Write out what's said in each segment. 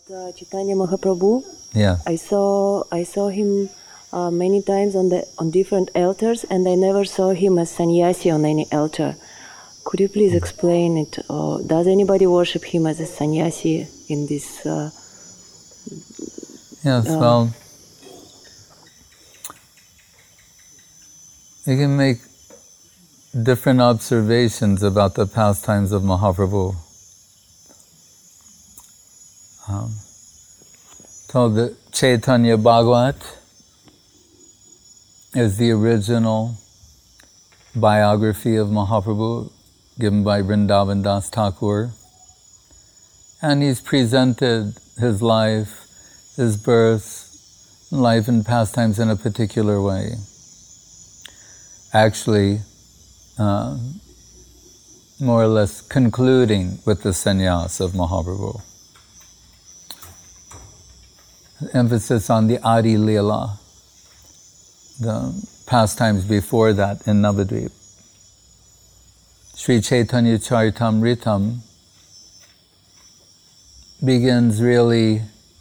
Chaitanya Mahaprabhu. Yeah. I saw him many times on different altars, and I never saw him as sannyasi on any altar. Could you please explain it? Or does anybody worship him as a sannyasi in this? Yes, well, you can make different observations about the pastimes of Mahaprabhu. So the Chaitanya Bhagavat is the original biography of Mahaprabhu given by Vrindavan Das Thakur. And he's presented his life, his birth, life and pastimes in a particular way. Actually, more or less concluding with the sannyas of Mahaprabhu. Emphasis on the Adi Leela, the pastimes before that in Navadvip. Sri Chaitanya Charitamritam begins really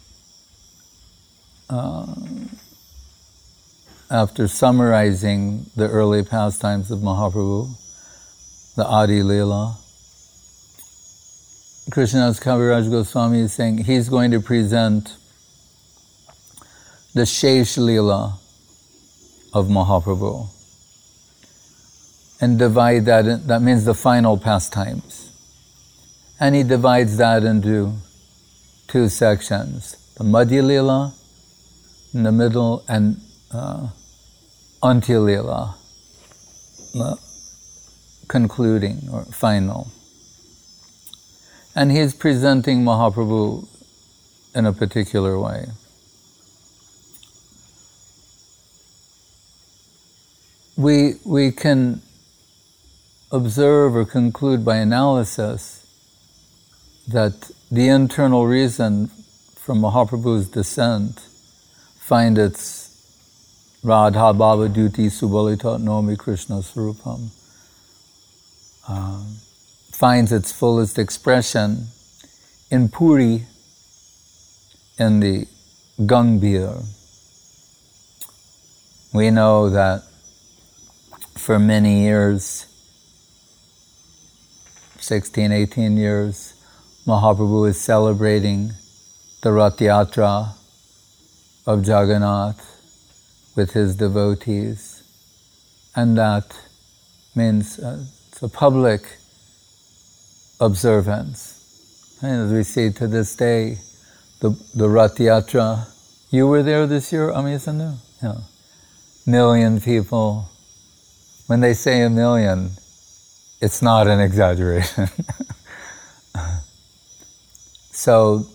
after summarizing the early pastimes of Mahaprabhu, the Adi Leela. Krishnadas Kaviraj Goswami is saying he's going to present the Shesh Leela of Mahaprabhu and divide that, that means the final pastimes. And he divides that into two sections, the Madhya Leela in the middle and Antya Leela, concluding or final. And he's presenting Mahaprabhu in a particular way. We can observe or conclude by analysis that the internal reason for Mahaprabhu's descent find its Radha Bhava Duti Subalita Nomi Krishna Swarupam, finds its fullest expression in Puri, in the Gangbhir. We know that for many years, 16, 18 years, Mahaprabhu is celebrating the Rath Yatra of Jagannath with his devotees. And that means it's a public observance. And as we see to this day, the Rath Yatra, you were there this year, Amisandu? Yeah. 1,000,000 people. When they say 1,000,000, it's not an exaggeration. So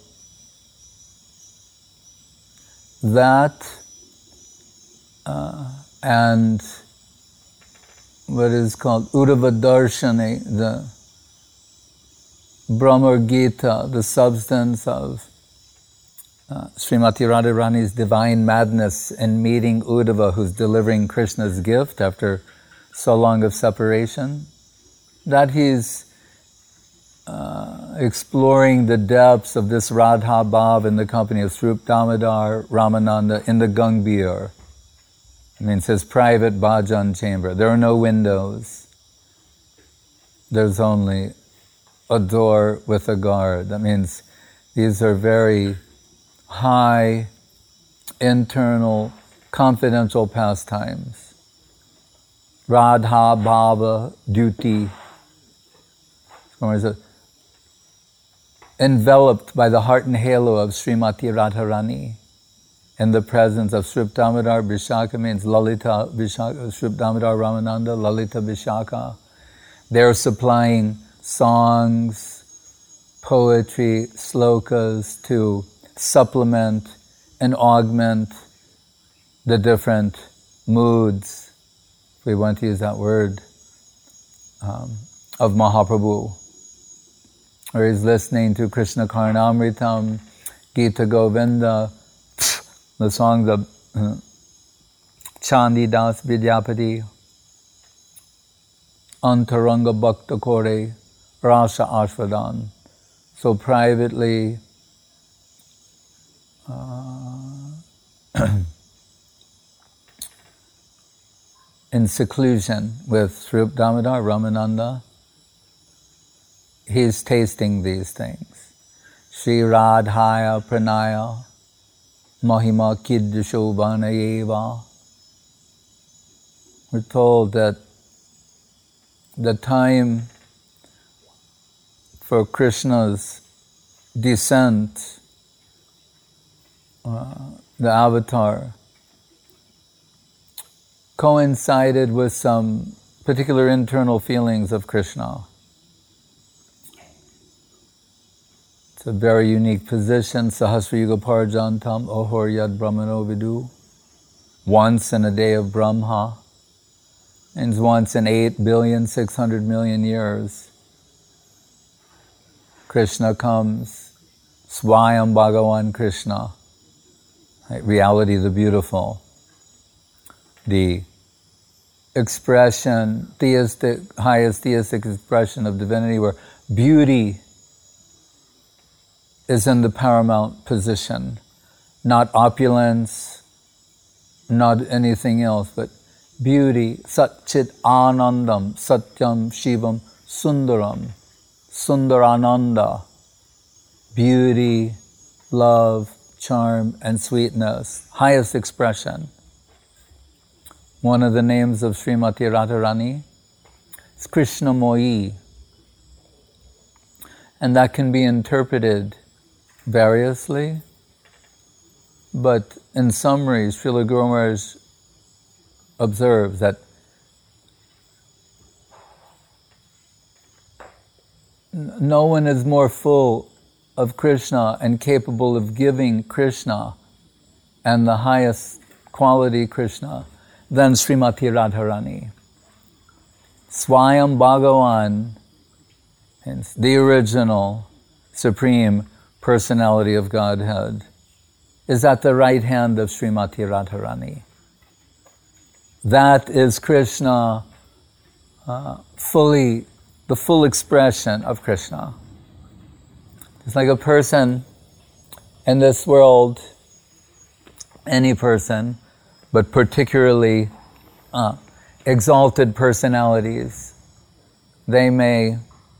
that and what is called Uddhava Darshani, the Brahma Gita, the substance of Srimati Radharani's divine madness in meeting Uddhava, who's delivering Krishna's gift after so long of separation, that he's exploring the depths of this Radha Bhav in the company of Swarup Damodar, Ramananda in the Gangbhir. It means his private bhajan chamber. There are no windows. There's only a door with a guard. That means these are very high, internal, confidential pastimes. Radha Bhava Duti. Enveloped by the heart and halo of Srimati Radharani, in the presence of Swarup Damodar. Vishaka means Lalita Vishaka, Swarup Damodar Ramananda, Lalita Vishaka. They're supplying songs, poetry, slokas to supplement and augment the different moods, if we want to use that word, of Mahaprabhu. Or he's listening to Krishna Karnamritam, Gita Govinda, the songs of Chandi Das Vidyapati, Antaranga Bhakta Kore, Rasa Ashvadan. So privately, in seclusion with Swarup Damodar, Ramananda, he's tasting these things. Shri Radhaya Pranaya Mahima Kiddushobanayeva. We're told that the time for Krishna's descent, the avatar, coincided with some particular internal feelings of Krishna. It's a very unique position. Sahasra Yuga Parjantam Ohor Yad Brahmano Vidu. Once in a day of Brahma. And once in 8,600,000,000 years. Krishna comes. Swayam Bhagavan Krishna. Right? Reality the beautiful. The expression, highest theistic expression of divinity, where beauty is in the paramount position, not opulence, not anything else, but beauty, Satchit Anandam, Satyam Shivam Sundaram, Sundarananda, beauty, love, charm, and sweetness, highest expression. One of the names of Srimati Radharani is Krishnamoyi, and that can be interpreted variously, but in summary, Srila Guru Maharaj observes that no one is more full of Krishna and capable of giving Krishna and the highest quality Krishna than Srimati Radharani. Swayam Bhagavan, the original Supreme Personality of Godhead, is at the right hand of Srimati Radharani. That is Krishna, the full expression of Krishna. It's like a person in this world, any person, but particularly exalted personalities. They may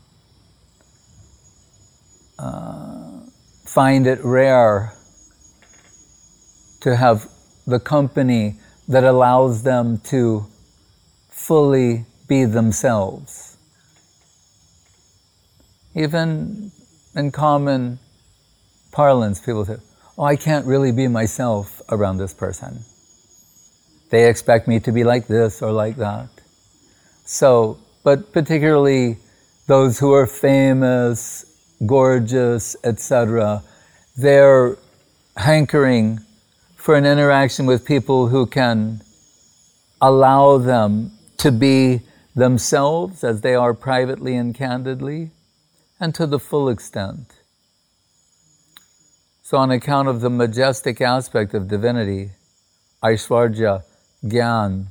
find it rare to have the company that allows them to fully be themselves. Even in common parlance, people say, "Oh, I can't really be myself around this person. They expect me to be like this or like that." So, but particularly those who are famous, gorgeous, etc., they're hankering for an interaction with people who can allow them to be themselves as they are privately and candidly, and to the full extent. So on account of the majestic aspect of divinity, Aishwarya, Gyan,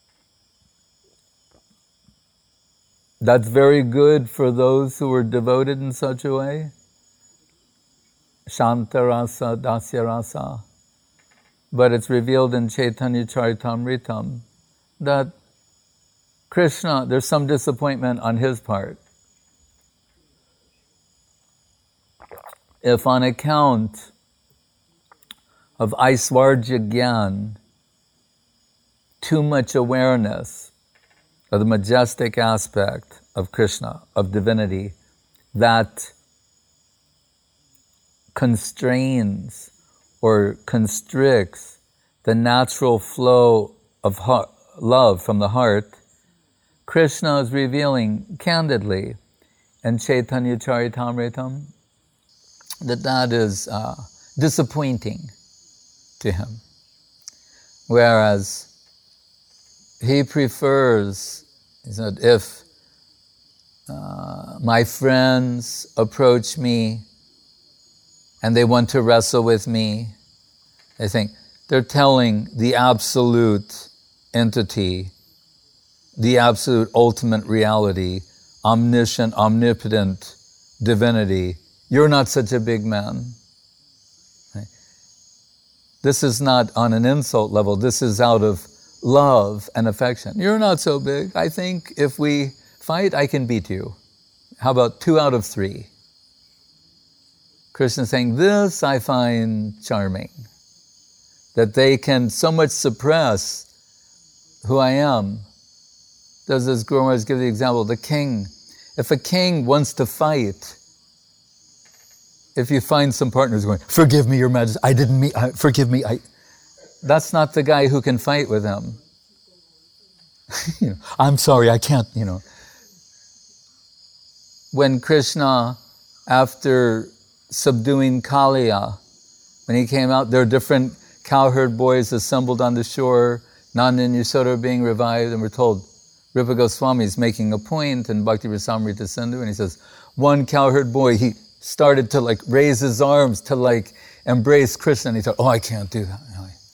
that's very good for those who are devoted in such a way. Shantarasa, Dasyarasa. But it's revealed in Chaitanya Charitamritam that Krishna, there's some disappointment on his part. If on account of Aishwarya Gyan, too much awareness of the majestic aspect of Krishna, of divinity, that constrains or constricts the natural flow of love from the heart, Krishna is revealing candidly in Chaitanya Charitamritam that is disappointing to him. Whereas he prefers, he said, if my friends approach me and they want to wrestle with me, they think they're telling the absolute entity, the absolute ultimate reality, omniscient, omnipotent divinity, you're not such a big man. Right? This is not on an insult level. This is out of love and affection. You're not so big. I think if we fight, I can beat you. How about 2 out of 3? Krishna is saying, this I find charming. That they can so much suppress who I am. Does this Guru Maharaj give the example? The king. If a king wants to fight, if you find some partners going, forgive me, Your Majesty, I didn't mean, forgive me, that's not the guy who can fight with him. I'm sorry, I can't, When Krishna, after subduing Kaliya, when he came out, there are different cowherd boys assembled on the shore, Nanda and Yashoda are being revived, and we're told Rupa Goswami is making a point in Bhakti Rasamrita Sindhu, and he says, one cowherd boy, he started to raise his arms to embrace Krishna, and he thought, oh, I can't do that.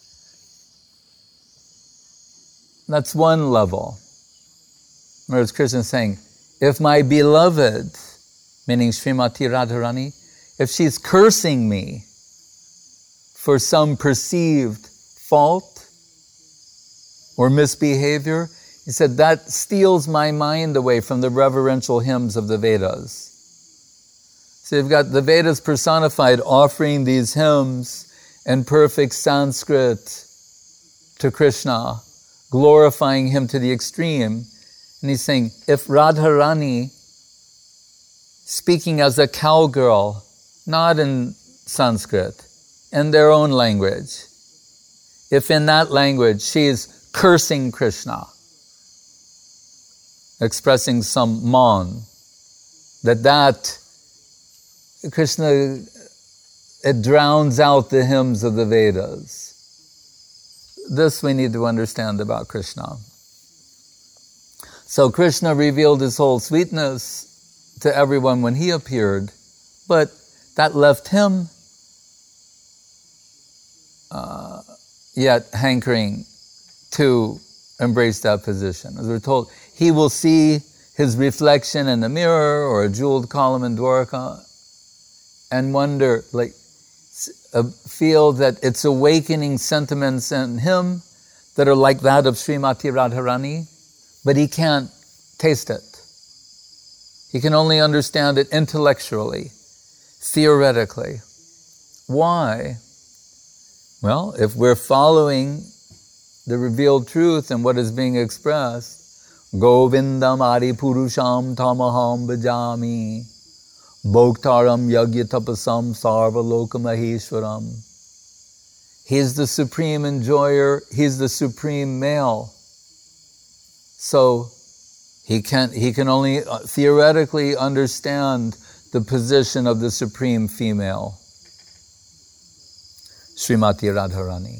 That's one level. Whereas Krishna is saying, if my beloved, meaning Srimati Radharani, if she's cursing me for some perceived fault or misbehavior, he said, that steals my mind away from the reverential hymns of the Vedas. So you've got the Vedas personified offering these hymns in perfect Sanskrit to Krishna, glorifying him to the extreme. And he's saying, if Radharani, speaking as a cowgirl, not in Sanskrit, in their own language, if in that language she is cursing Krishna, expressing some man, that Krishna, it drowns out the hymns of the Vedas. This we need to understand about Krishna. So Krishna revealed his whole sweetness to everyone when he appeared, but that left him yet hankering to embrace that position. As we're told, he will see his reflection in the mirror or a jeweled column in Dwarka and wonder, feel that it's awakening sentiments in him that are like that of Srimati Radharani, but he can't taste it. He can only understand it intellectually, theoretically. Why? Well, if we're following the revealed truth and what is being expressed, Govindam Adi Purusham Tamaham Bhajami Bhoktaram Yagya Tapasam Sarva Loka Maheshwaram. He's the supreme enjoyer, he's the supreme male. So he can only theoretically understand the position of the supreme female, Srimati Radharani.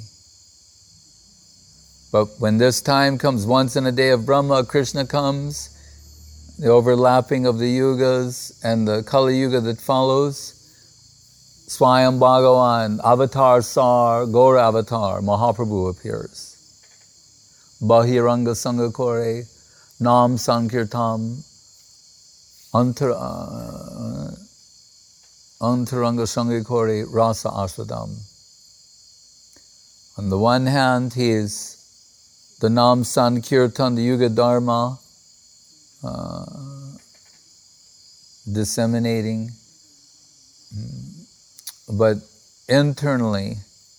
But when this time comes, once in a day of Brahma, Krishna comes, the overlapping of the yugas and the Kali Yuga that follows, Swayam Bhagavan, Avatar Sar, Gaura Avatar, Mahaprabhu appears. Bahiranga Sangha Kore, Nam Sankirtam, Antaranga Sangha Kore, Rasa Aswadam. On the one hand, he is the Nam Sankirtan, the Yuga Dharma, disseminating, but internally,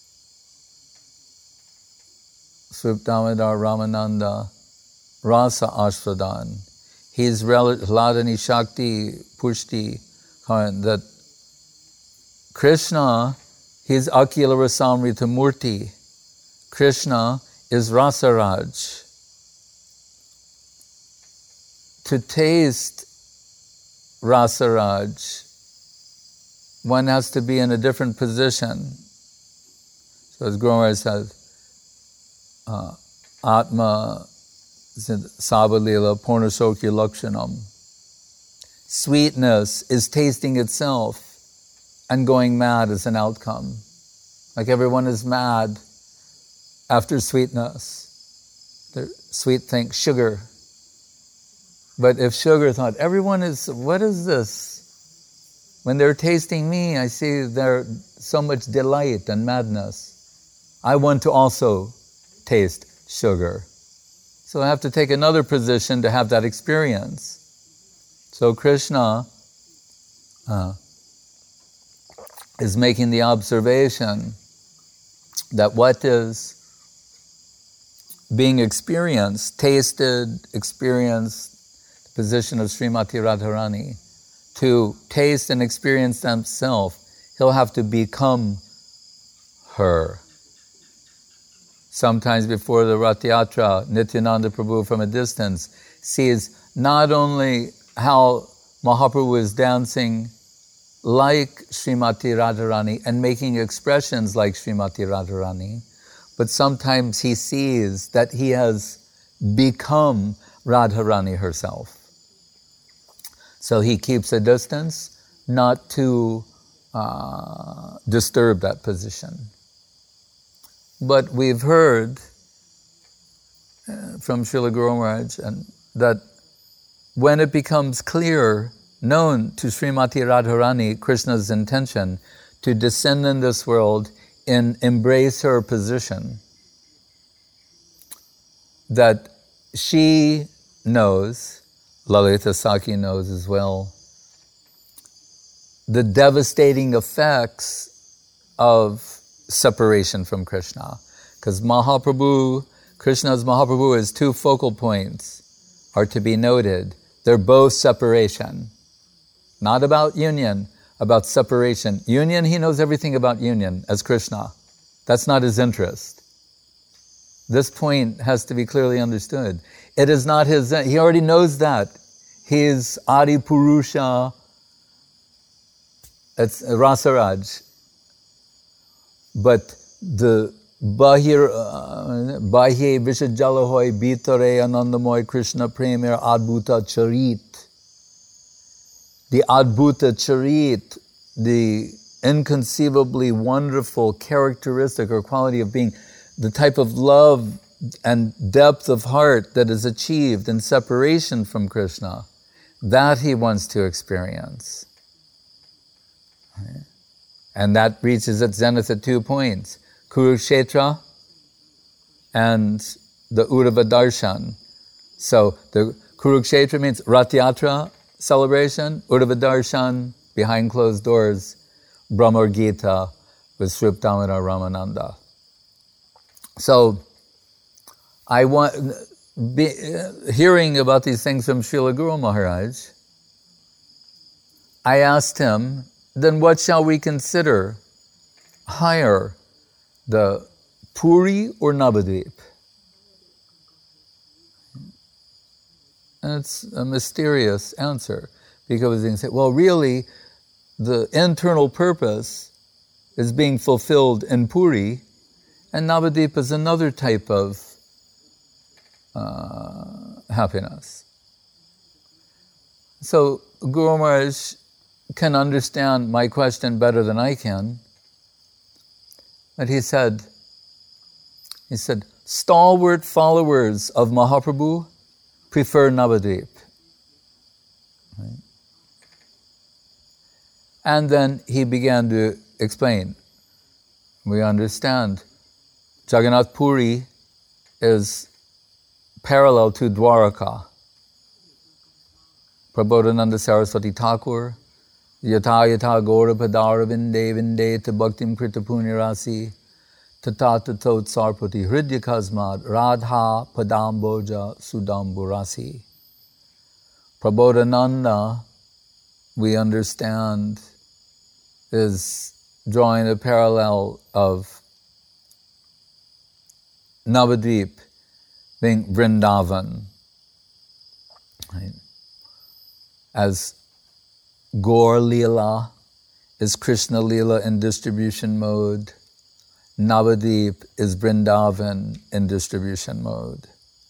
Swarup Damodar Ramananda, Rasa Ashvadan, he's Ladani Shakti Pushti, that Krishna, he's Akila Rasamrita Murti. Krishna is Rasaraj. To taste Rasaraj, one has to be in a different position. So as Guru Maharaj said, Atma Savalila Purnasokya Lakshanam. Sweetness is tasting itself and going mad as an outcome. Like everyone is mad after sweetness. The sweet thing, sugar. But if sugar thought, everyone is, what is this? When they're tasting me, I see there's so much delight and madness. I want to also taste sugar. So I have to take another position to have that experience. So Krishna is making the observation that what is being experienced, tasted, experienced, the position of Srimati Radharani, to taste and experience himself, he'll have to become her. Sometimes before the Rath Yatra, Nityananda Prabhu from a distance sees not only how Mahaprabhu is dancing like Srimati Radharani and making expressions like Srimati Radharani, but sometimes he sees that he has become Radharani herself. So he keeps a distance not to disturb that position. But we've heard from Srila Guru Maharaj that when it becomes clear, known to Srimati Radharani, Krishna's intention to descend in this world and embrace her position, that she knows, Lalita Sakhi knows as well, the devastating effects of separation from Krishna. Because Krishna's Mahaprabhu is two focal points are to be noted. They're both separation. Not about union, about separation. Union, he knows everything about union as Krishna. That's not his interest. This point has to be clearly understood. It is not his, he already knows that. He's Adi Purusha, it's Rasaraj. But the Bahye Vishajalahoy Bitare Anandamoy Krishna Premier Adbhuta Charit. The Adbhuta Charit, the inconceivably wonderful characteristic or quality of being, the type of love and depth of heart that is achieved in separation from Krishna, that he wants to experience. And that reaches its zenith at 2 points, Kurukshetra and the Uddhava Darshan. So the Kurukshetra means Rath Yatra celebration, Uddhava Darshan, behind closed doors, Brahmar Gita with Srup Damodar Ramananda. So I want, hearing about these things from Srila Guru Maharaj, I asked him, then what shall we consider higher, the Puri or Navadvip? And it's a mysterious answer, because you can say, well, really, the internal purpose is being fulfilled in Puri, and Navadvip is another type of happiness. So Guru Maharaj can understand my question better than I can. But he said, stalwart followers of Mahaprabhu prefer Navadvip. Right? And then he began to explain. We understand Jagannath Puri is parallel to Dwaraka. Prabodhananda Saraswati Thakur, Yatha yatha gora padara vinde vinde te bhaktim krita punyarasi tata tatot sarpati hridya kasmad radha padamboja sudamburasi. Prabodhananda, we understand, is drawing a parallel of Navadvip being Vrindavan. Right? As Gaur Leela is Krishna Leela in distribution mode, Navadvip is Vrindavan in distribution mode.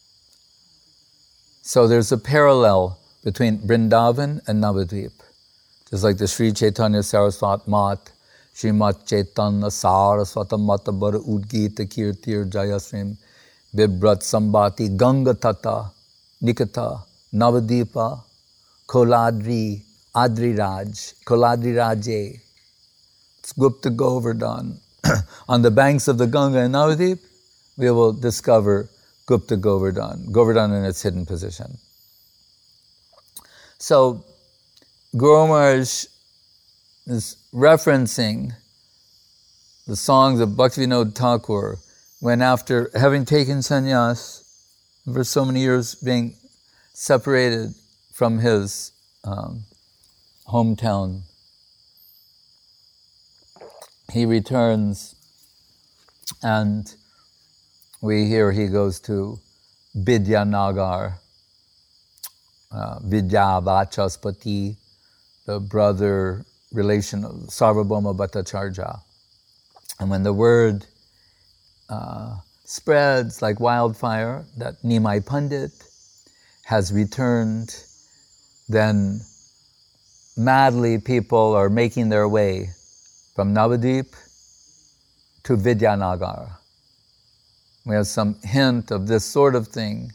So there's a parallel between Vrindavan and Navadvip. Just like the Sri Chaitanya Saraswat Mat, Srimat Chaitanya Saraswata Mata Bara Udgita Kirtir Jayasrim Vibrat Sambati Ganga Tata Nikata Navadvipa Koladri Adriraj, Koladri Raje. It's Gupta Govardhan. on the banks of the Ganga and Navadip, we will discover Gupta Govardhan, Govardhan in its hidden position. So, Guru Maharaj is referencing the songs of Bhaktivinoda Thakur when, after having taken sannyas for so many years, being separated from his hometown, he returns, and we hear he goes to Vidyanagar, Vidya Vachaspati, the brother relation of Sarvabhauma Bhattacharya. And when the word spreads like wildfire that Nimai Pandit has returned, then madly people are making their way from Navadip to Vidyanagar. We have some hint of this sort of thing.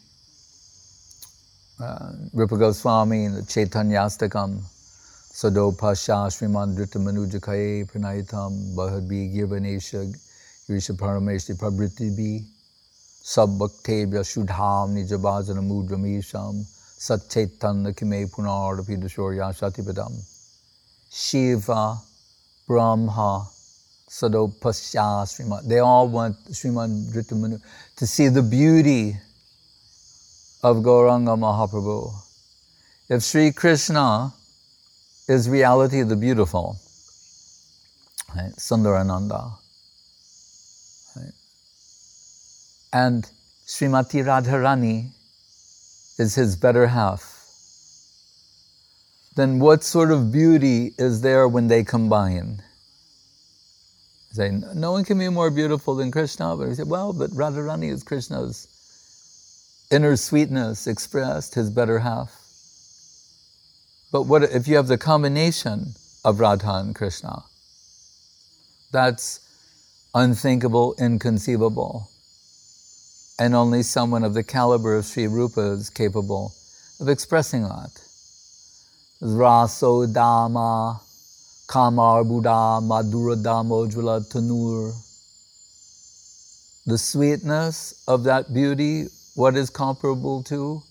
Rupa Goswami in the Chaitanyastakam, Sado Pasha Sriman Drita Manujakaye Pranaitam Bahadbi Girvanesha Girisha Parameshti Pabritibi Sabbhaktebya Shudham Nijabhajana Mudramisham Sat Chaitanya Kime Punarapi Dashorya Shatipadam Shiva Brahma Sado Pasya Sriman. They all want Sriman Drita Manu to see the beauty of Gauranga Mahaprabhu. If Sri Krishna is reality the beautiful, right? Sundarananda, right? And Srimati Radharani is his better half, then what sort of beauty is there when they combine? Say, no one can be more beautiful than Krishna, but we say, well, but Radharani is Krishna's inner sweetness expressed, his better half. But what if you have the combination of Radha and Krishna? That's unthinkable, inconceivable. And only someone of the caliber of Sri Rupa is capable of expressing that. Raso Dama, Kamar Buddha, Madhura Damojvala Tanur. The sweetness of that beauty, what is comparable to?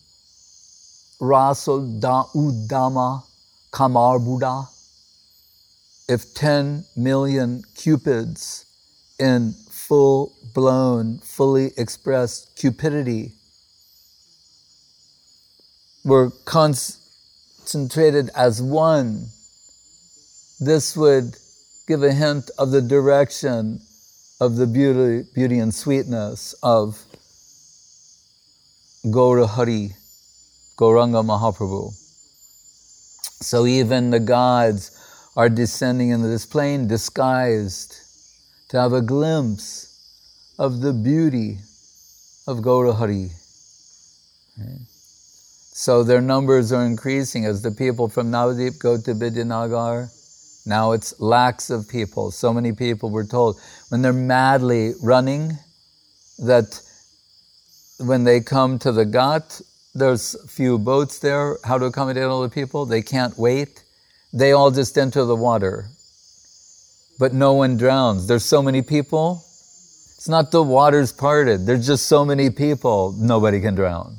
Raso da Udama Kamar Buddha. If 10 million cupids in full-blown, fully expressed cupidity were concentrated as one, this would give a hint of the direction of the beauty and sweetness of Gaura Hari, Gauranga Mahaprabhu. So even the gods are descending into this plane disguised to have a glimpse of the beauty of Gaura Hari. Right? So their numbers are increasing as the people from Navadip go to Vidyanagar. Now it's lakhs of people. So many people were told when they're madly running that when they come to the Ghat, there's a few boats there. How to accommodate all the people? They can't wait. They all just enter the water. But no one drowns. There's so many people. It's not the water's parted. There's just so many people, nobody can drown.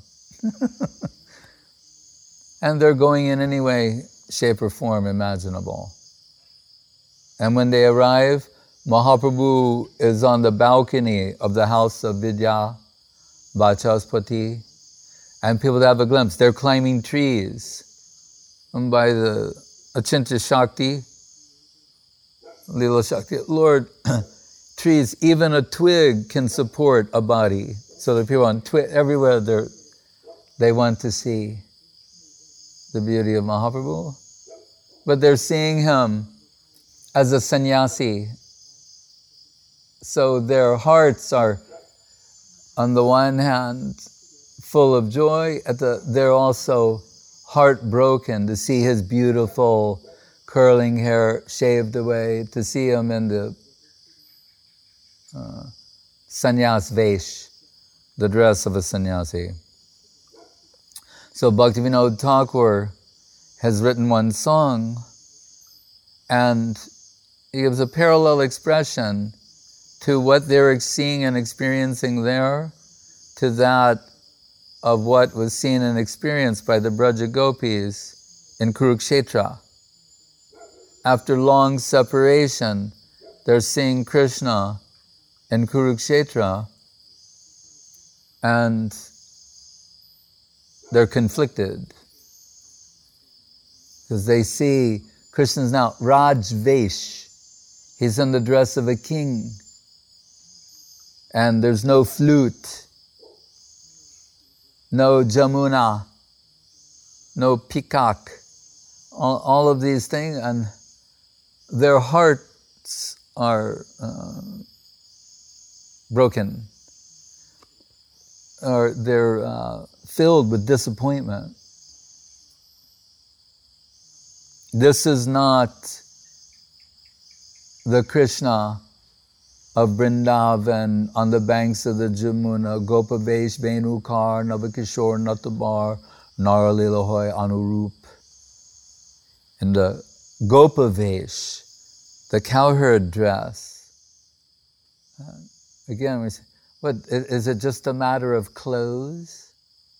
And they're going in any way, shape or form imaginable. And when they arrive, Mahaprabhu is on the balcony of the house of Vidya Vachaspati, and people have a glimpse. They're climbing trees. And by the Achintya Shakti, Lila Shakti, Lord, trees, even a twig can support a body. So the people on everywhere they want to see the beauty of Mahaprabhu. But they're seeing him as a sannyasi. So their hearts are, on the one hand, full of joy. They're also heartbroken to see his beautiful curling hair shaved away, to see him in the sannyas vesh, the dress of a sannyasi. So Bhaktivinoda Thakur has written one song, and he gives a parallel expression to what they're seeing and experiencing there, to that of what was seen and experienced by the Braja Gopis in Kurukshetra. After long separation, they're seeing Krishna in Kurukshetra, and they're conflicted because they see Krishna's now Rajvesh. He's in the dress of a king, and there's no flute, no Jamuna, no peacock, all of these things, and their hearts are broken, or they're filled with disappointment. This is not the Krishna of Vrindavan on the banks of the Jamuna, Gopavesh, Venukar, Navakishore, Natabar, Naralilahoy, Anurup. In the Gopavesh, the cowherd dress. Again, we say, what, is it just a matter of clothes?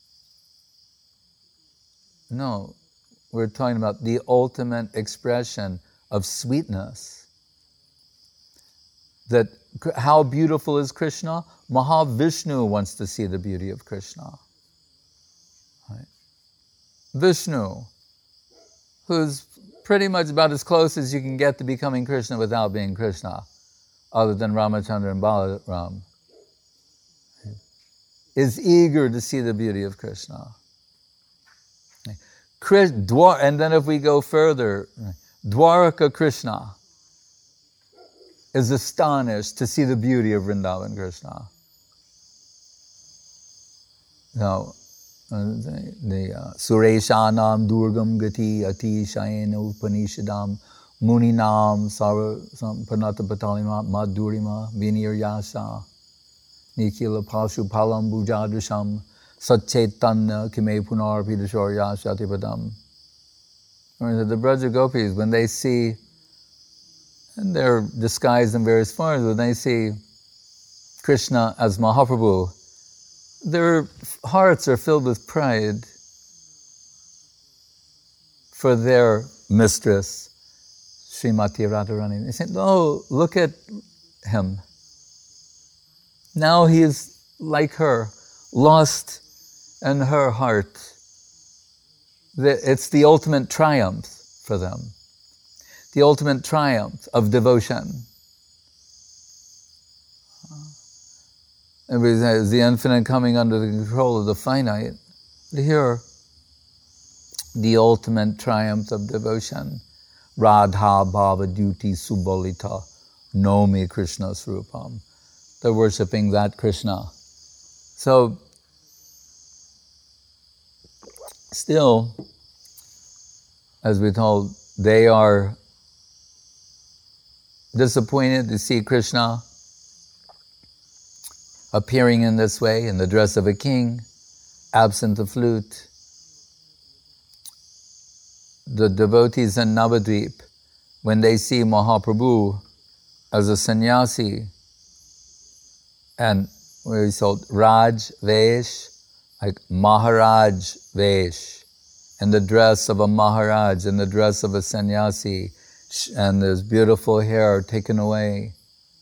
No, we're talking about the ultimate expression of sweetness. That how beautiful is Krishna? Mahavishnu wants to see the beauty of Krishna. Right? Vishnu, who's pretty much about as close as you can get to becoming Krishna without being Krishna, other than Ramachandra and Balaram, is eager to see the beauty of Krishna. And then if we go further, Dwaraka Krishna is astonished to see the beauty of Vrindavan Krishna. Now, the Sureshanam Durgam Gati Ati Shayena Upanishadam Muninam Sara Pranata Patalima Madhurima Vinir Yasa Nikila Pashu Palam Bujadrisham Satchetanna Kime Punar Pidashorya Shatipadam. The Braja Gopis, when they see, and they're disguised in various forms, when they see Krishna as Mahaprabhu, their hearts are filled with pride for their mistress, Srimati Radharani. They say, oh, look at him. Now he is like her, lost in her heart. It's the ultimate triumph for them. The ultimate triumph of devotion. And the infinite coming under the control of the finite. Here, the ultimate triumph of devotion. Radha Bhava Duty Subolita Nomi Krishna Srupam. They're worshipping that Krishna. So, still, as we told, they are disappointed to see Krishna appearing in this way, in the dress of a king, absent the flute. The devotees in Navadvip, when they see Mahaprabhu as a sannyasi, and where he's called Raj Vesh, like Maharaj Vesh, in the dress of a Maharaj, in the dress of a sannyasi, and his beautiful hair taken away.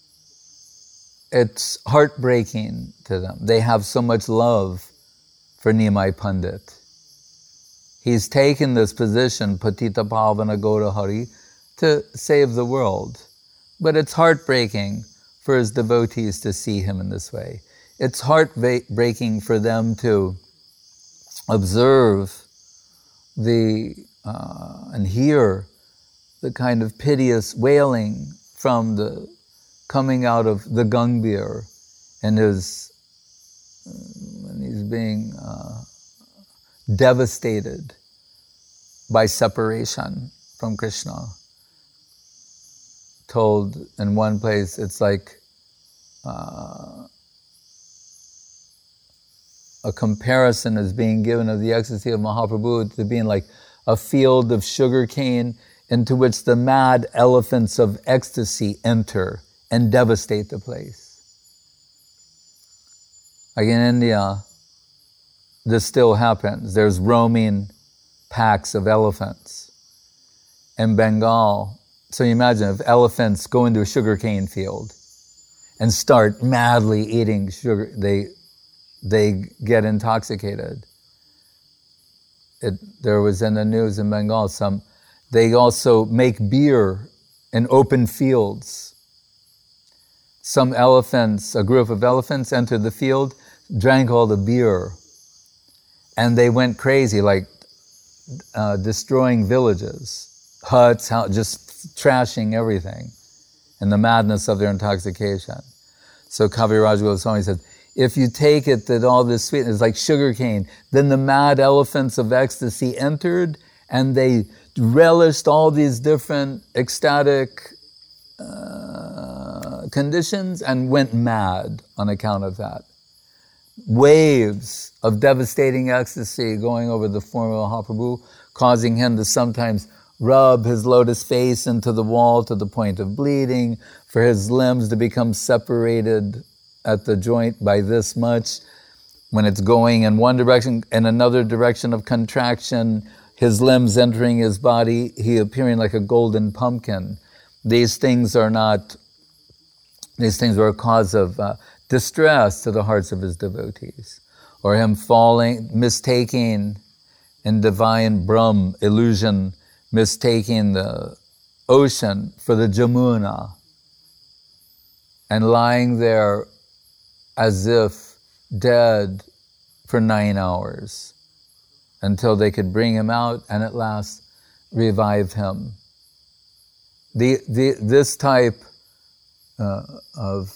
It's heartbreaking to them. They have so much love for Nimai Pandit. He's taken this position, Patita Pavana Gaura Hari, to save the world. But it's heartbreaking for his devotees to see him in this way. It's heartbreaking for them to observe and hear the kind of piteous wailing from the coming out of the Gangbir, and when he's being devastated by separation from Krishna. Told in one place, it's like a comparison is being given of the ecstasy of Mahaprabhu to being like a field of sugarcane into which the mad elephants of ecstasy enter and devastate the place. Like in India, this still happens. There's roaming packs of elephants. In Bengal, so you imagine if elephants go into a sugarcane field and start madly eating sugar, they get intoxicated. There was in the news in Bengal, they also make beer in open fields. Some elephants, a group of elephants entered the field, drank all the beer, and they went crazy, like destroying villages, huts, just trashing everything in the madness of their intoxication. So Kaviraj Goswami said, if you take it that all this sweetness is like sugarcane, then the mad elephants of ecstasy entered and they relished all these different ecstatic conditions and went mad on account of that. Waves of devastating ecstasy going over the form of Mahaprabhu, causing him to sometimes rub his lotus face into the wall to the point of bleeding, for his limbs to become separated at the joint by this much. When it's going in one direction, in another direction of contraction, his limbs entering his body, he appearing like a golden pumpkin. These things are a cause of distress to the hearts of his devotees. Or him mistaking in divine Brahm illusion, mistaking the ocean for the Jamuna, and lying there as if dead for 9 hours until they could bring him out and at last revive him. This type of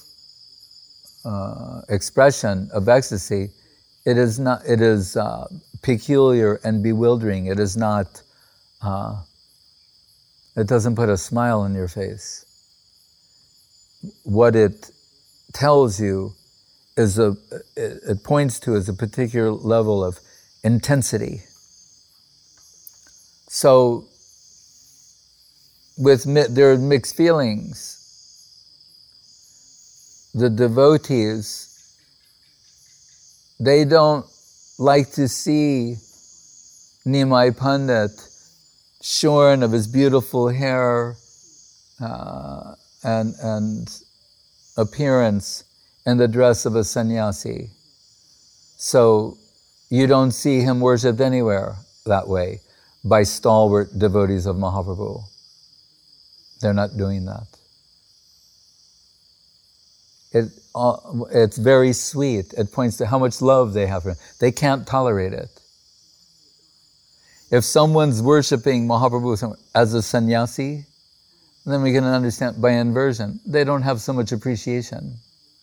expression of ecstasy, it is peculiar and bewildering. It is not. It doesn't put a smile on your face. What it tells you is it points to as a particular level of intensity. So, there are mixed feelings. The devotees, they don't like to see Nimai Pandit shorn of his beautiful hair and appearance in the dress of a sannyasi. So you don't see him worshipped anywhere that way by stalwart devotees of Mahaprabhu. They're not doing that. It's very sweet. It points to how much love they have for him. They can't tolerate it. If someone's worshipping Mahaprabhu as a sannyasi, then we can understand by inversion, they don't have so much appreciation.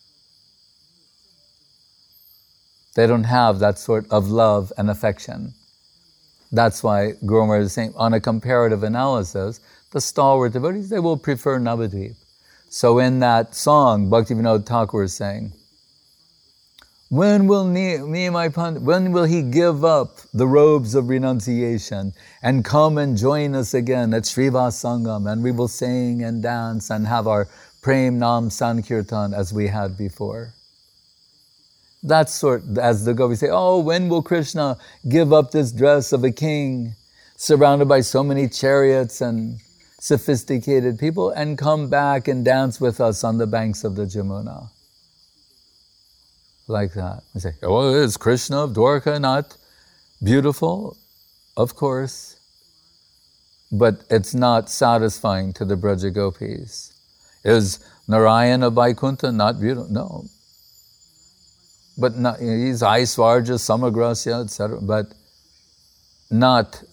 They don't have that sort of love and affection. That's why Guru Maharaj is saying, on a comparative analysis, the stalwart devotees, they will prefer Navadvip. So in that song, Bhaktivinoda Thakur is saying, when will he give up the robes of renunciation and come and join us again at Srivas Sangam, and we will sing and dance and have our Prem Nam Sankirtan as we had before. That's as the Gopis say, oh, when will Krishna give up this dress of a king, surrounded by so many chariots and sophisticated people, and come back and dance with us on the banks of the Jamuna? Like that. We say, oh, is Krishna of Dwarka not beautiful? Of course. But it's not satisfying to the Braja Gopis. Is Narayana Vaikuntha not beautiful? No. But not, he's Aishwarja, Samagrasya, etc., but not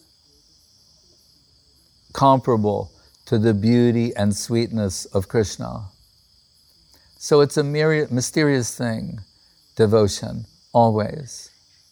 comparable to the beauty and sweetness of Krishna. So it's a mysterious thing, devotion, always.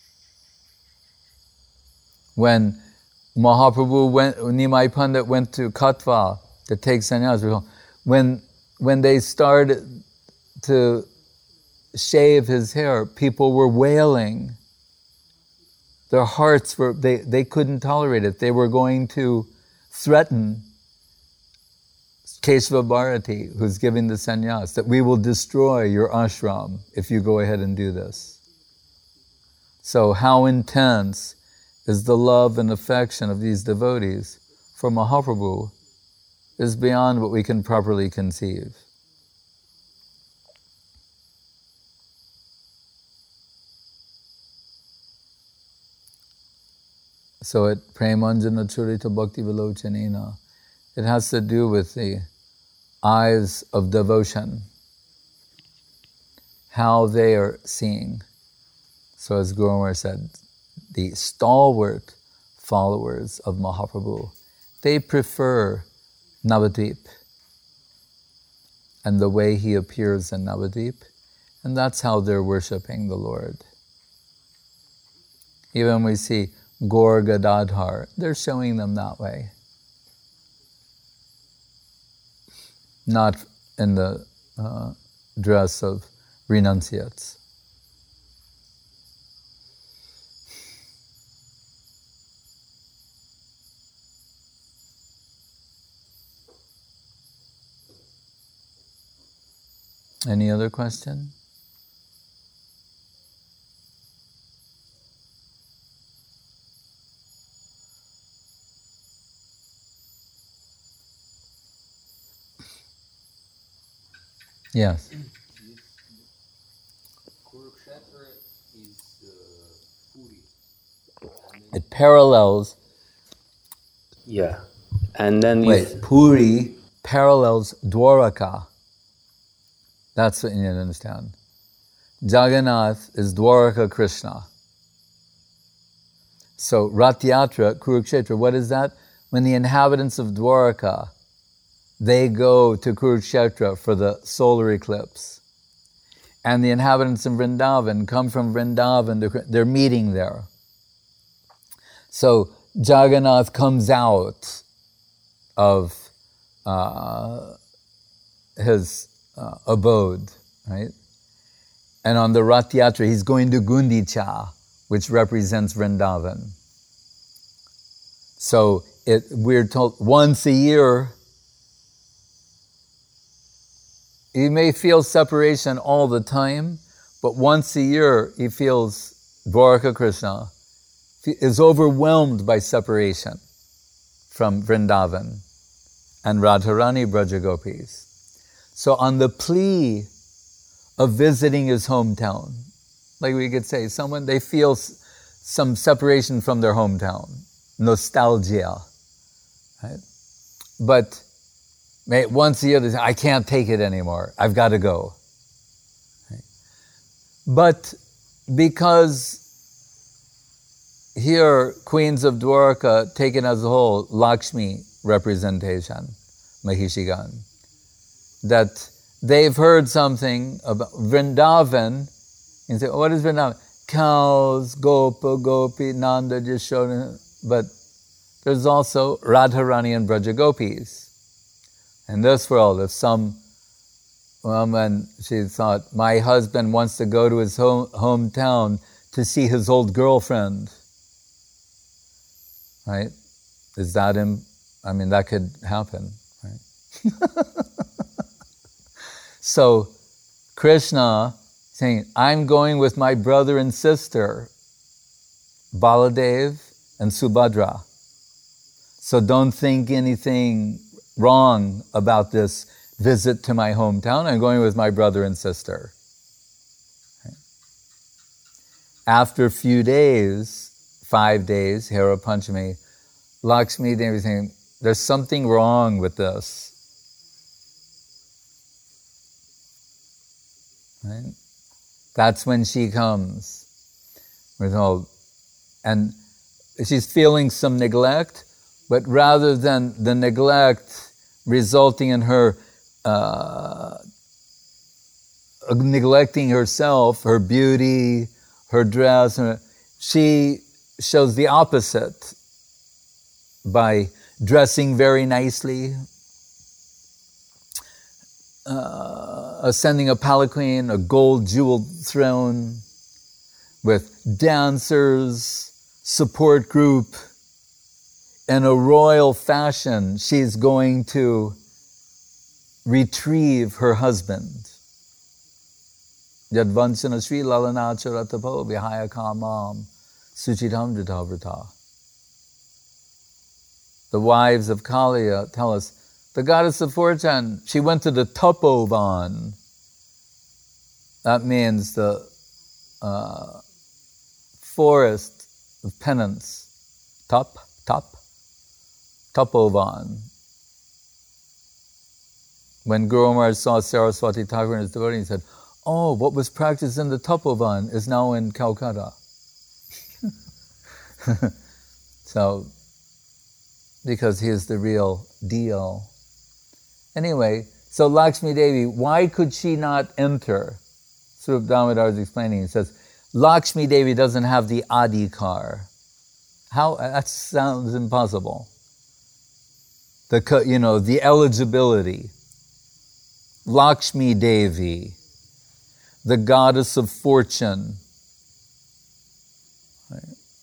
When Nimai Pandit went to Katwa to take sannyas, when they started to shave his hair, people were wailing. Their hearts they couldn't tolerate it. They were going to threaten, Kesava Bharati, who's giving the sannyas, that we will destroy your ashram if you go ahead and do this. So how intense is the love and affection of these devotees for Mahaprabhu is beyond what we can properly conceive. So at Premanjana Churita Bhakti Vilochanena, it has to do with the eyes of devotion, how they are seeing. So as Guru Maharaj said, the stalwart followers of Mahaprabhu, they prefer Navadvip and the way he appears in Navadvip, and that's how they're worshipping the Lord. Even we see Gaur Gadadhar, they're showing them that way. Not in the dress of renunciates. Any other question? Yes. Kurukshetra is Puri. It parallels. Yeah, and then Puri parallels Dwaraka. That's what you need to understand. Jagannath is Dwaraka Krishna. So Rath Yatra, Kurukshetra, what is that? When the inhabitants of Dwaraka, they go to Kurukshetra for the solar eclipse. And the inhabitants of Vrindavan come from Vrindavan, they're meeting there. So Jagannath comes out of his abode, right? And on the Rath Yatra, he's going to Gundicha, which represents Vrindavan. So we're told once a year, he may feel separation all the time, but once a year he feels Dwaraka Krishna is overwhelmed by separation from Vrindavan and Radharani Brajagopis. So on the plea of visiting his hometown, like we could say, they feel some separation from their hometown, nostalgia, right? But once a year, they say, I can't take it anymore. I've got to go. Right? But because here, Queens of Dwarka, taken as a whole, Lakshmi representation, Mahishigan, that they've heard something about Vrindavan, and say, what is Vrindavan? Cows, Gopa, Gopi, Nanda, Yashoda, but there's also Radharani and Brajagopis. In this world, if some woman, she thought, my husband wants to go to his hometown to see his old girlfriend, right? Is that him? I mean, that could happen, right? So, Krishna saying, I'm going with my brother and sister, Baladev and Subhadra. So don't think anything wrong about this visit to my hometown. I'm going with my brother and sister. Okay. After a few days, 5 days, Hera Panchami, Lakshmi Devi saying, there's something wrong with this. Right? That's when she comes. We're told, and she's feeling some neglect, but rather than the neglect resulting in her neglecting herself, her beauty, her dress, she shows the opposite by dressing very nicely, ascending a palanquin, a gold jeweled throne, with dancers, support group, in a royal fashion. She's going to retrieve her husband. Yadvanchana Sri Lalanacharatapo Vihaya Kamam Suchitam Dritavrata. The wives of Kaliya tell us, the goddess of fortune, she went to the Tapovan. That means the forest of penance. Tapovan. When Guru Maharaj saw Saraswati Thakur and his devotee, he said, oh, what was practiced in the Tapovan is now in Calcutta. So, because he is the real deal. Anyway, so Lakshmi Devi, why could she not enter? Swarup Damodar is explaining, he says, Lakshmi Devi doesn't have the adhikar. How? That sounds impossible. The eligibility. Lakshmi Devi, the goddess of fortune, right,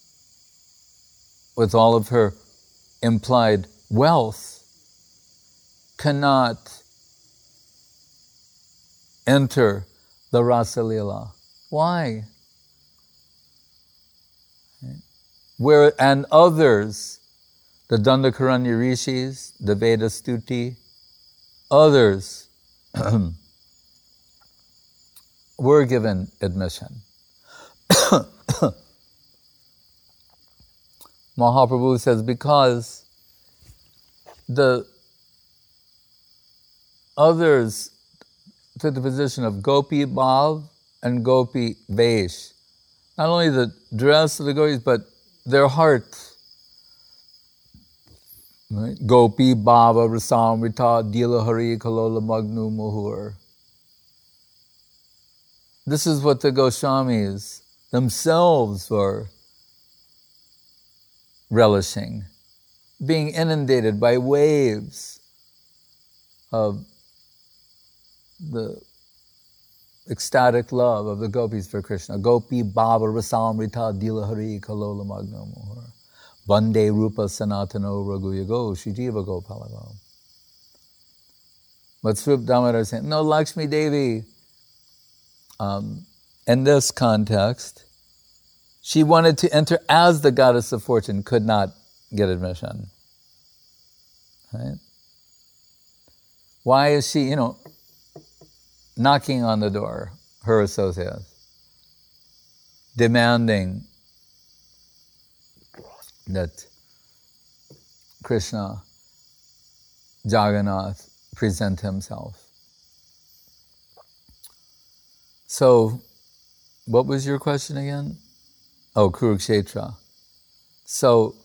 with all of her implied wealth, cannot enter the Rasa Leela. Why? Right. And others, the Dandakaranya Rishis, the Veda Stuti, others were given admission. Mahaprabhu says because the others took the position of Gopi Bhav and Gopi Vesh. Not only the dress of the gopis, but their heart. Right? Gopi Bhava Rasamrita Dila Hari Kalola Magnu Muhur. This is what the Goswamis themselves were relishing, being inundated by waves of the ecstatic love of the gopis for Krishna. Gopi Bhava Rasamrita Dila Hari Kalola Magnu Muhur. Vande Rupa Sanatano Raghuyago Shrijiva Gopalago. But Swarup Damodar is saying, no, Lakshmi Devi, in this context, she wanted to enter as the goddess of fortune, could not get admission. Right? Why is she, knocking on the door, her associates, demanding that Krishna, Jagannath, present himself? So, what was your question again? Oh, Kurukshetra. So,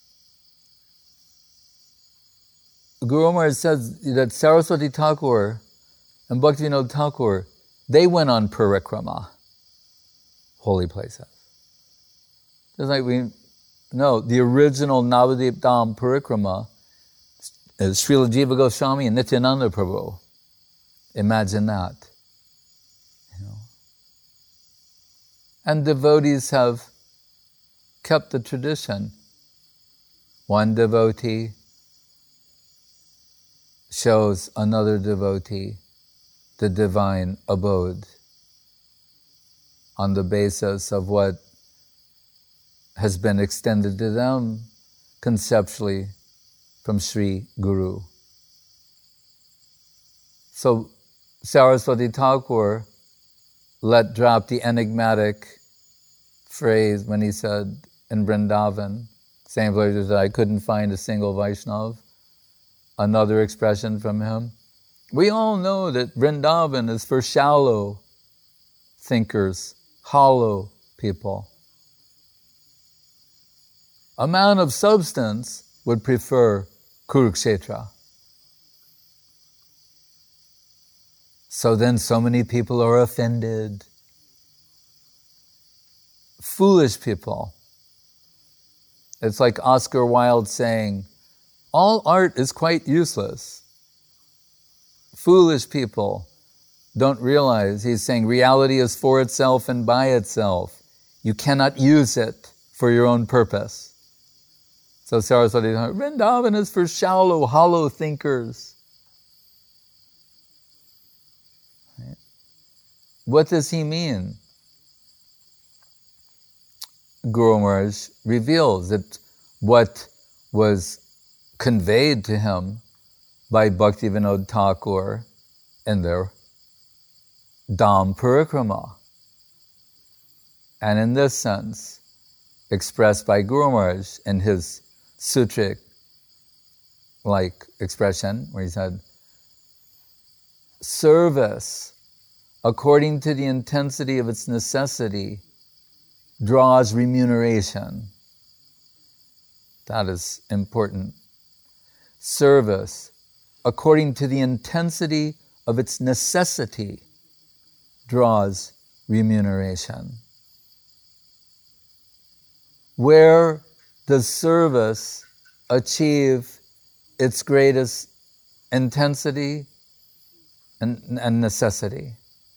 Guru Maharaj says that Saraswati Thakur and Bhaktivinoda Thakur, they went on parikrama, holy places. Just like we know, the original Navadip Dham parikrama is Srila Jiva Goswami and Nityananda Prabhu. Imagine that. And devotees have kept the tradition. One devotee shows another devotee the divine abode on the basis of what has been extended to them conceptually from Sri Guru. So Saraswati Thakur let drop the enigmatic phrase when he said in Vrindavan, same place as I couldn't find a single Vaishnav, another expression from him. We all know that Vrindavan is for shallow thinkers, hollow people. A man of substance would prefer Kurukshetra. So then so many people are offended. Foolish people. It's like Oscar Wilde saying, all art is quite useless. Foolish people don't realize, he's saying reality is for itself and by itself. You cannot use it for your own purpose. So Saraswati, Vrindavan is for shallow, hollow thinkers. what does he mean? Guru Maharaj reveals that what was conveyed to him by Bhaktivinoda Thakur in their Dham Parikrama, and in this sense, expressed by Guru Maharaj in his sutric-like expression, where he said, service, according to the intensity of its necessity, draws remuneration. That is important. Service, according to the intensity of its necessity, draws remuneration. Where does service achieve its greatest intensity and necessity?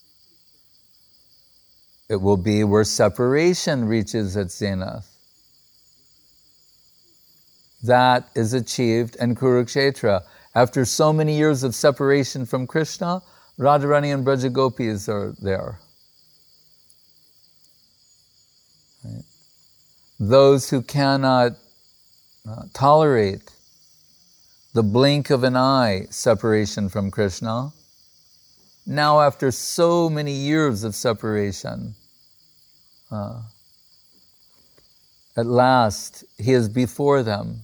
It will be where separation reaches its zenith. That is achieved in Kurukshetra. After so many years of separation from Krishna, Radharani and Brajagopis are there. Right? Those who cannot tolerate the blink of an eye separation from Krishna, now after so many years of separation, at last he is before them.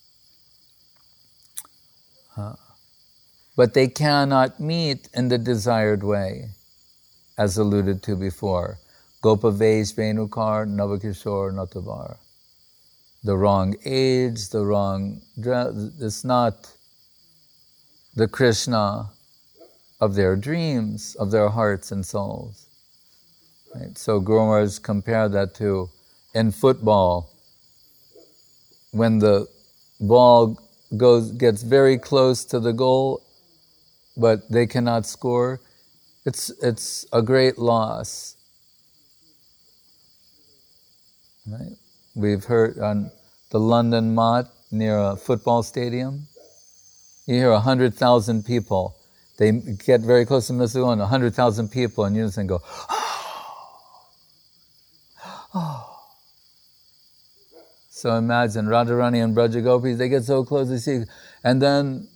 But they cannot meet in the desired way, as alluded to before. Gopavesh Venukar Navakishore Natavar. The wrong age, the wrong dress, it's not the Krishna of their dreams, of their hearts and souls. Right? So Guru Maharaj compared that to, in football, when the ball gets very close to the goal, but they cannot score, it's a great loss. Right? We've heard on the London Mott near a football stadium, you hear 100,000 people. They get very close to miss the goal, and 100,000 people in unison go, oh. So imagine Radharani and Brajagopis, they get so close, they see, and then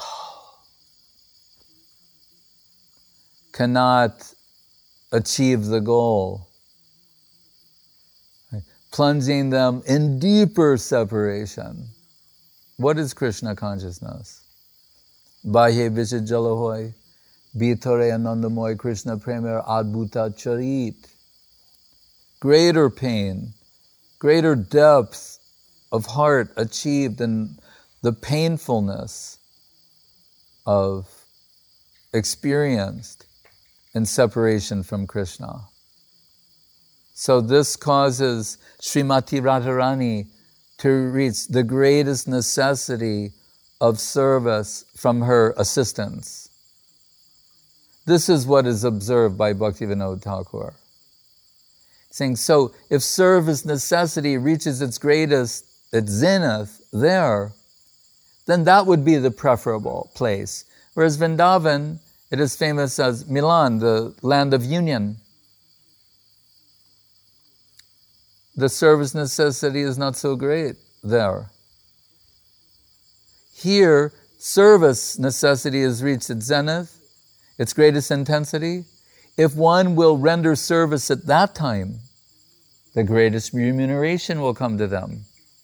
cannot achieve the goal, right? Plunging them in deeper separation. What is Krishna consciousness? Bahye Vishad Jalahoy, Bhitare Anandamoy Krishna Premer Adbhuta Charit. Greater pain, greater depth of heart achieved in the painfulness of experienced in separation from Krishna. So this causes Srimati Radharani to reach the greatest necessity of service from her assistants. This is what is observed by Bhaktivinoda Thakur. Saying, so if service necessity reaches its greatest, its zenith there, then that would be the preferable place. Whereas Vrindavan, it is famous as Milan, the land of union. The service necessity is not so great there. Here, service necessity has reached its zenith, its greatest intensity. If one will render service at that time, the greatest remuneration will come to them.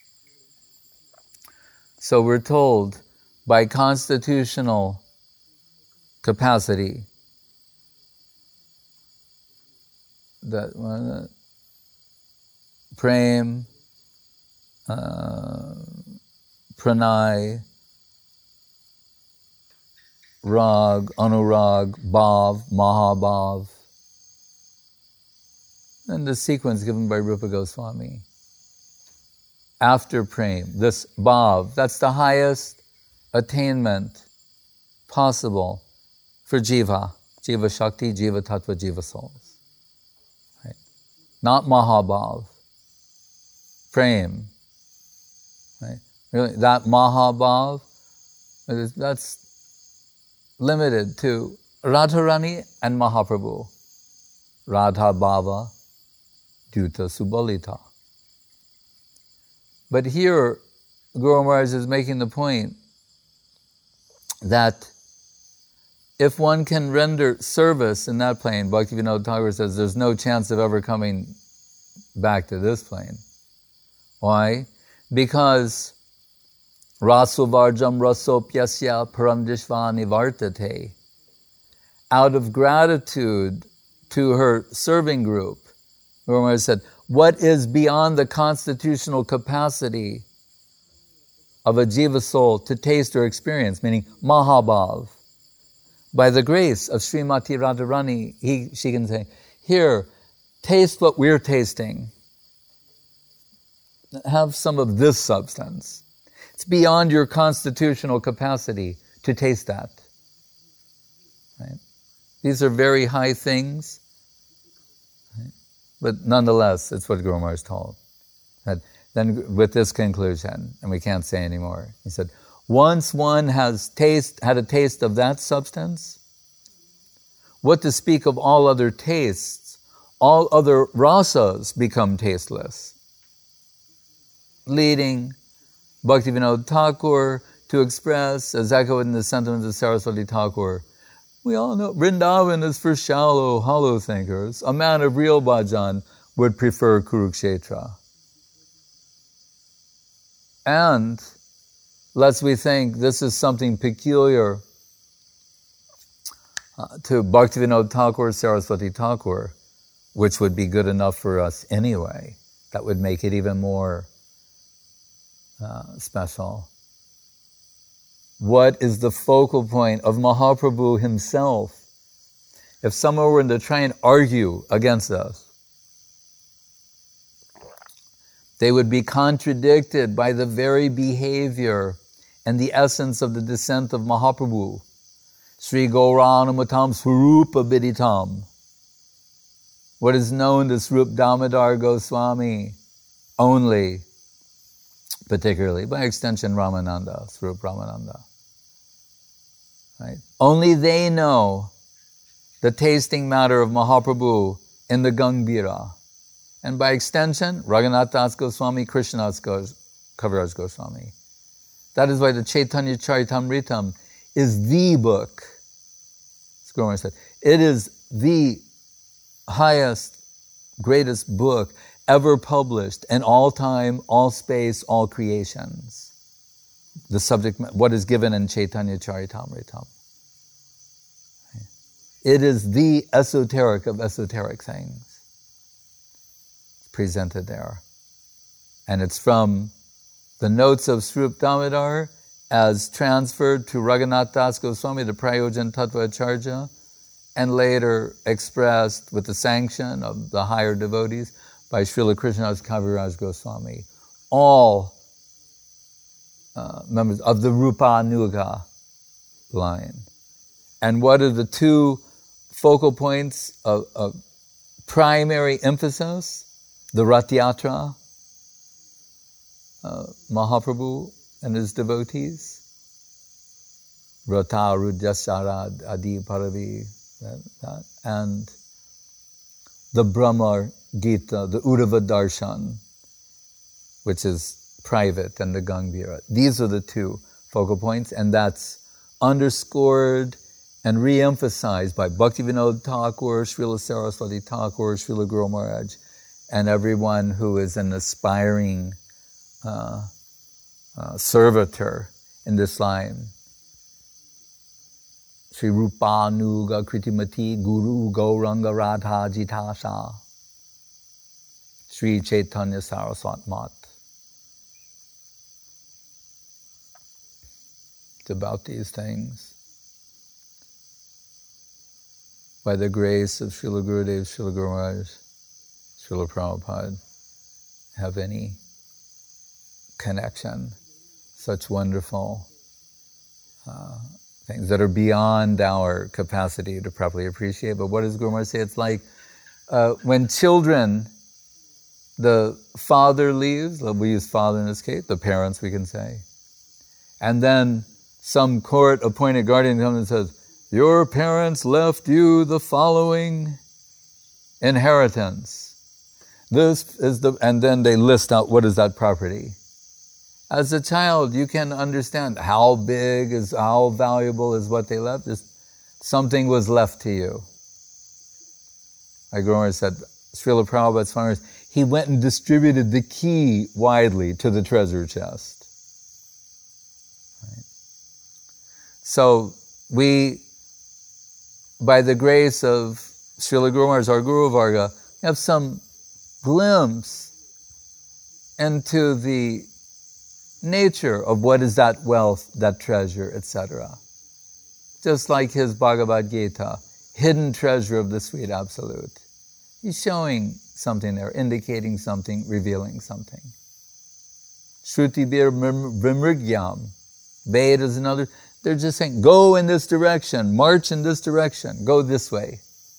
So we're told, by constitutional capacity, that prem, pranay, rag, anurag, bhav, mahabhav, and the sequence given by Rupa Goswami. After prem, this bhav, that's the highest attainment possible for jiva shakti, jiva tattva, jiva souls. Right? Not mahabhav, prem. Right? Really, that mahabhav, that's limited to Radharani and Mahaprabhu. Radha Bhava Duta Subalita. But here, Guru Maharaj is making the point that if one can render service in that plane, Bhaktivinoda Thakur says there's no chance of ever coming back to this plane. Why? Because Rasovarjam Rasopyasya Paramdishvani Vartate. Out of gratitude to her serving group, Guru Maharaj said, what is beyond the constitutional capacity of a jiva soul to taste or experience, meaning Mahabhav. By the grace of Srimati Radharani, she can say, here, taste what we're tasting. Have some of this substance. It's beyond your constitutional capacity to taste that. Right? These are very high things, right? But nonetheless, it's what Guru Maharaj told. Then with this conclusion, and we can't say anymore, he said, once one has had a taste of that substance, what to speak of all other tastes? All other rasas become tasteless, leading Bhaktivinoda Thakur to express, as echoed in the sentiments of Saraswati Thakur, we all know Vrindavan is for shallow, hollow thinkers. A man of real bhajan would prefer Kurukshetra. And lest we think this is something peculiar to Bhaktivinoda Thakur, Saraswati Thakur, which would be good enough for us anyway. That would make it even more special. What is the focal point of Mahaprabhu himself? If someone were to try and argue against us, they would be contradicted by the very behavior and the essence of the descent of Mahaprabhu. Sri Gauranumatam Swarupa Viditam. What is known to Swarup Damodar Goswami only, particularly, by extension Ramananda, Swarup Ramananda. Right? Only they know the tasting matter of Mahaprabhu in the Gangbhira. And by extension, Raghunath Das Goswami, Krishnadas Kaviraj Goswami. That is why the Chaitanya Charitamritam is the book. As Guru Maharaj said, it is the highest, greatest book ever published in all time, all space, all creations. The subject, what is given in Chaitanya Charitamritam. It is the esoteric of esoteric things presented there. And it's from the notes of Swarup Damodar as transferred to Raghunath Das Goswami, the Prayojan Tattva Acharya, and later expressed with the sanction of the higher devotees by Srila Krishnadas Kaviraj Goswami. All members of the Rupanuga line. And what are the two focal points of primary emphasis? The Ratyatra, Mahaprabhu and his devotees, Rata Rudyasarad Adi Paravi, and the Brahma Gita, the Uddhava Darshan, which is private, and the Gangbhira. These are the two focal points, and that's underscored and re-emphasized by Bhaktivinoda Thakur, Srila Saraswati Thakur, Srila Guru Maharaj, and everyone who is an aspiring servitor in this line. Sri Rupanuga Kritimati Guru Gauranga Radha Jitasha Sri Chaitanya Saraswat Mat. It's about these things. By the grace of Srila Gurudev, Srila Guru Maharaj, Srila Prabhupada, have any connection, such wonderful things that are beyond our capacity to properly appreciate. But what does Guru Maharaj say? It's like when children, the father leaves, we use father in this case, the parents we can say, and then some court-appointed guardian comes and says, your parents left you the following inheritance. This is and then they list out what is that property. As a child, you can understand how valuable is what they left. Just something was left to you. Like Guru said, Srila Prabhupada's followers, he went and distributed the key widely to the treasure chest. Right? So we, by the grace of Srila Guru Maharaj, our Guru Varga, have some glimpse into the nature of what is that wealth, that treasure, etc. Just like his Bhagavad Gita, hidden treasure of the sweet absolute. He's showing something there, indicating something, revealing something. Shruti bir vimrigyam. Veda is another. They're just saying, go in this direction, march in this direction, go this way.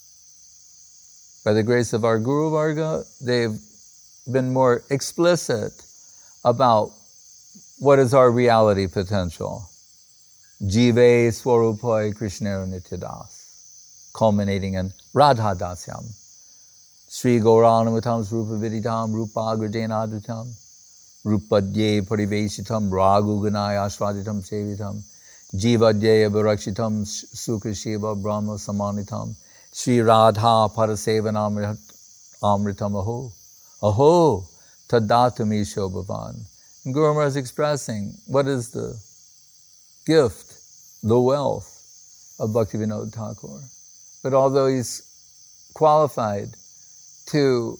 By the grace of our Guru Varga, they've been more explicit about what is our reality potential. Jive Swarupai Krishnera Nityadas, culminating in Radha Dasyam. Sri Gauranamatam Rupa Viditam Rupa Agradena Adutam Rupadye Pariveshitam Ragu Ganaya Ashvaditam Sevitam Jivadye Barakshitam Sukha Shiva Brahma Samanitam Sri Radha Parasevanam Amritam Aho Aho Tadatami Shobhavan. Guru Maharaj is expressing what is the gift, the wealth of Bhaktivinoda Thakur. But although he's qualified to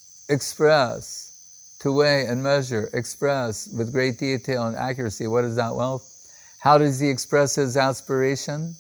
express, to weigh and measure, express with great detail and accuracy what is that wealth, how does he express his aspiration?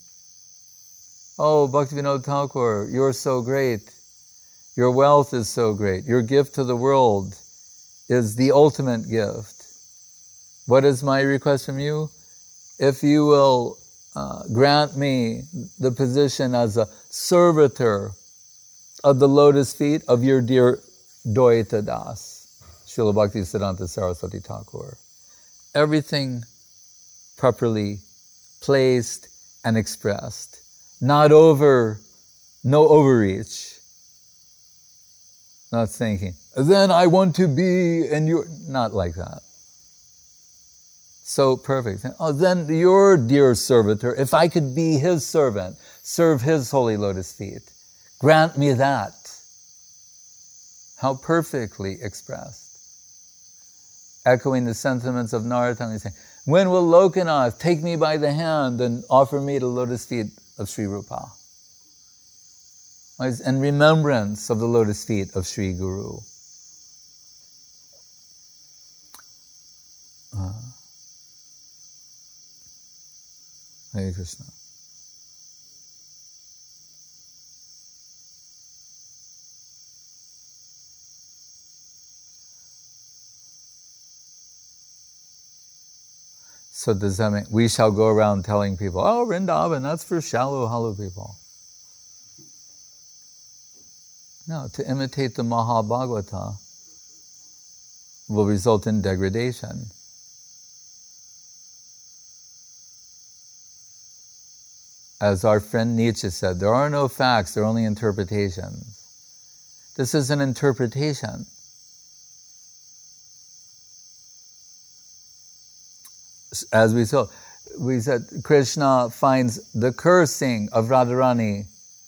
Oh, Bhaktivinoda Thakur, you're so great. Your wealth is so great. Your gift to the world is the ultimate gift. What is my request from you? If you will grant me the position as a servitor of the lotus feet of your dear Dvaita Das, Srila Bhaktisiddhanta Saraswati Thakur. Everything properly placed and expressed. No overreach. Not thinking, then I want to be, and you're not like that. So perfect. Oh, then your dear servitor, if I could be his servant, serve his holy lotus feet, grant me that. How perfectly expressed. Echoing the sentiments of Narottam, saying, when will Lokanath take me by the hand and offer me the lotus feet of Sri Rupa? In remembrance of the lotus feet of Sri Guru. Hare Krishna. So does that mean we shall go around telling people, oh, Vrindavan, that's for shallow, hollow people? No, to imitate the Mahabhagavata will result in degradation. As our friend Nietzsche said, there are no facts, there are only interpretations. This is an interpretation. As we said, Krishna finds the cursing of Radharani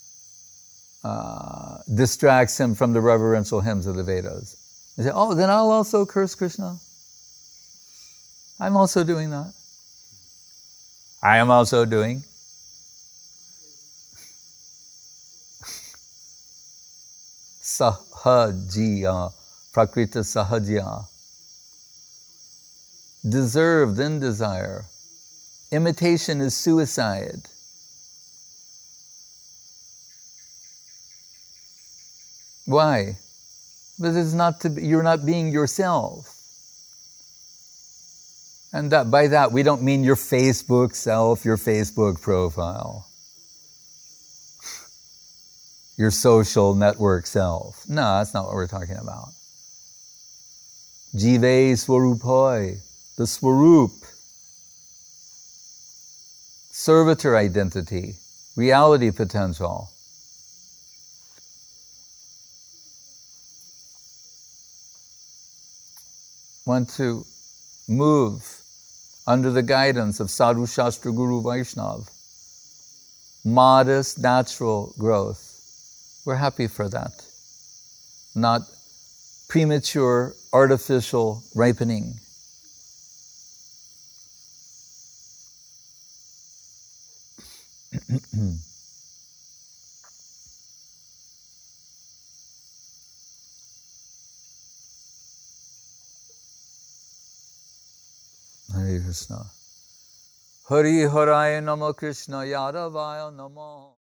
distracts him from the reverential hymns of the Vedas. He said, oh, then I'll also curse Krishna. I'm also doing that. I am also doing. Sahajiya, Prakrita Sahajiya. Deserve, then desire. Imitation is suicide. Why? Because it's not you're not being yourself. And that, by that, we don't mean your Facebook self, your Facebook profile. Your social network self. No, that's not what we're talking about. Jive Swarupoi, the Swarup. Servitor identity, reality potential. want to move under the guidance of Sadhu Shastra Guru Vaishnav. Modest, natural growth. We're happy for that. Not premature, artificial ripening. Hare Krishna. Hari Haraya Nama Krishna Yadavaya Nama.